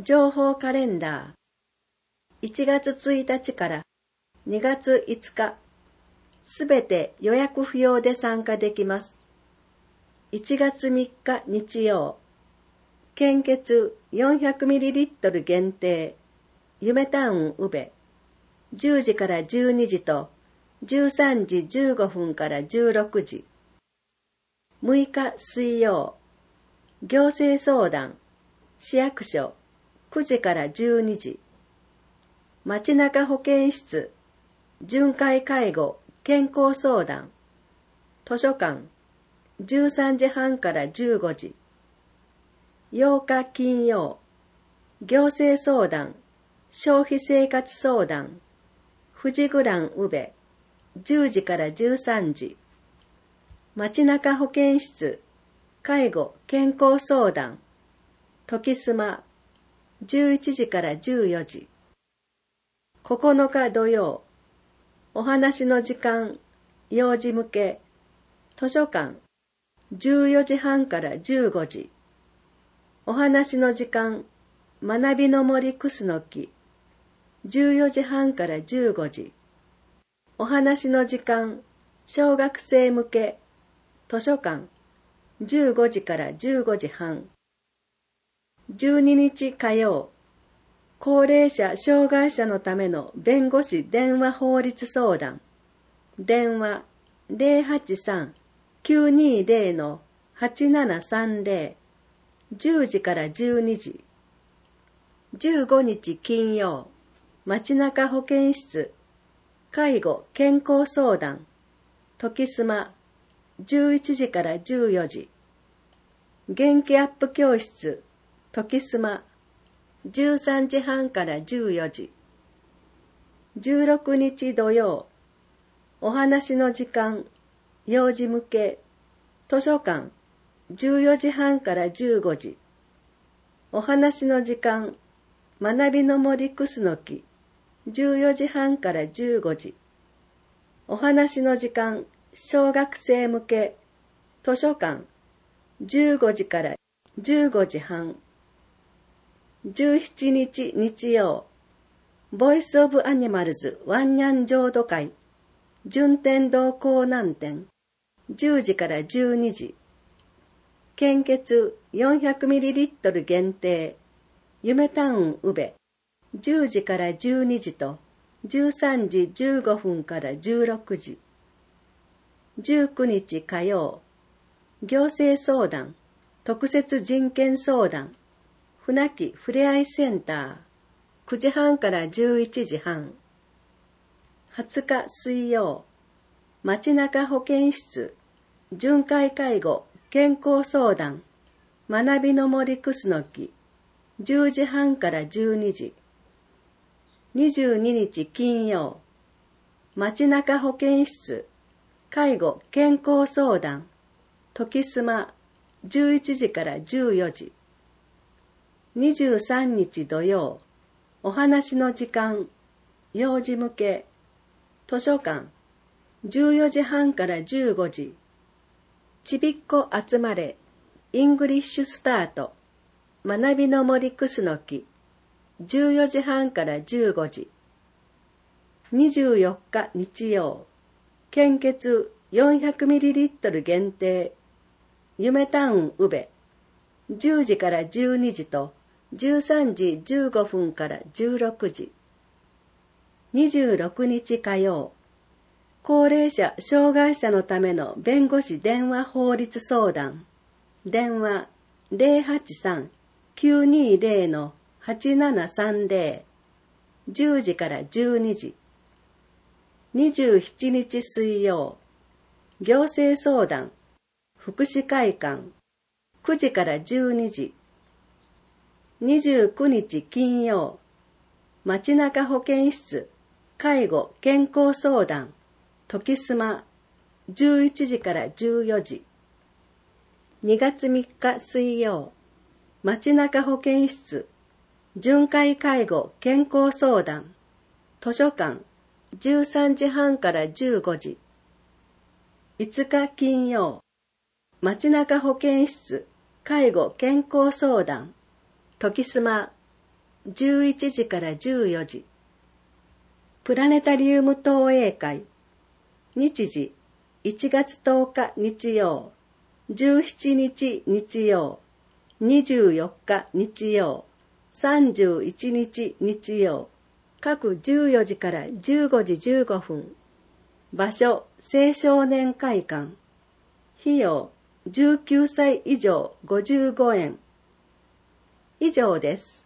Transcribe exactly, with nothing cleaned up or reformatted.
情報カレンダー。いちがつついたちからにがついつか、すべて予約不要で参加できます。いちがつみっか日曜、献血 よんひゃくミリリットル 限定、夢タウン宇部、じゅうじからじゅうにじとじゅうさんじじゅうごふんからじゅうろくじ。むいか水曜、行政相談、市役所、くじからじゅうにじ。街中保健室、巡回介護、健康相談、図書館、じゅうさんじはんからじゅうごじ。ようか金曜、行政相談、消費生活相談、富士グラン宇部、じゅうじからじゅうさんじ。街中保健室、介護、健康相談、時すま、じゅういちじからじゅうよじ。ここのか土曜、お話の時間、幼児向け、図書館、じゅうよじはんからじゅうごじ。お話の時間、学びの森クスノキ、じゅうよじはんからじゅうごじ。お話の時間、小学生向け、図書館、じゅうごじからじゅうごじはん。じゅうににち火曜、高齢者障害者のための弁護士電話法律相談、電話 ゼロはちさんきゅうにゼロのはちななさんゼロ、じゅうじからじゅうにじ。じゅうごにち金曜、街中保健室、介護健康相談、時すま、じゅういちじからじゅうよじ。元気アップ教室、時すま、じゅうさんじはんからじゅうよじ。じゅうろくにち土曜、お話の時間、幼児向け、図書館、じゅうよじはんからじゅうごじ。お話の時間、学びの森クスノキ、じゅうよじはんからじゅうごじ。お話の時間、小学生向け、図書館、じゅうごじからじゅうごじはん。じゅうしちにち日曜、ボイスオブアニマルズワンニャン浄土会、順天堂港南店、じゅうじからじゅうにじ。献血 よんひゃくミリリットル 限定、夢タウン宇部、じゅうじからじゅうにじとじゅうさんじじゅうごふんからじゅうろくじ。じゅうくにち火曜、行政相談、特設人権相談、船木ふれあいセンター、くじはんからじゅういちじはん。はつか水曜、街中保健室、巡回介護、健康相談、学びの森クスノキ、じゅうじはんからじゅうにじ。にじゅうににち金曜、街中保健室、介護、健康相談、時すま、じゅういちじからじゅうよじ。にじゅうさんにち土曜、お話の時間、幼児向け、図書館、じゅうよじはんからじゅうごじ。ちびっこ集まれ、イングリッシュスタート、学びの森クスノキ、じゅうよじはんからじゅうごじ。にじゅうよっか日曜、献血 よんひゃくミリリットル 限定、夢タウン宇部、じゅうじからじゅうにじとじゅうさんじじゅうごふんからじゅうろくじ。にじゅうろくにち火曜、高齢者障害者のための弁護士電話法律相談、電話 ゼロはちさんきゅうにゼロのはちななさんゼロ、じゅうじからじゅうにじ。にじゅうしちにち水曜、行政相談、福祉会館、くじからじゅうにじ。にじゅうくにち金曜、街中保健室、介護健康相談、時すま、じゅういちじからじゅうよじ。にがつみっか水曜、街中保健室、巡回介護健康相談、図書館、じゅうさんじはんからじゅうごじ。いつか金曜、街中保健室、介護健康相談、時すま、 じゅういちじからじゅうよじ。プラネタリウム投影会。日時、いちがつとおか日曜、じゅうしちにち日曜、にじゅうよっか日曜、さんじゅういちにち日曜、各じゅうよじからじゅうごじじゅうごふん。場所、青少年会館。費用、じゅうきゅうさい以上ごじゅうごえん。以上です。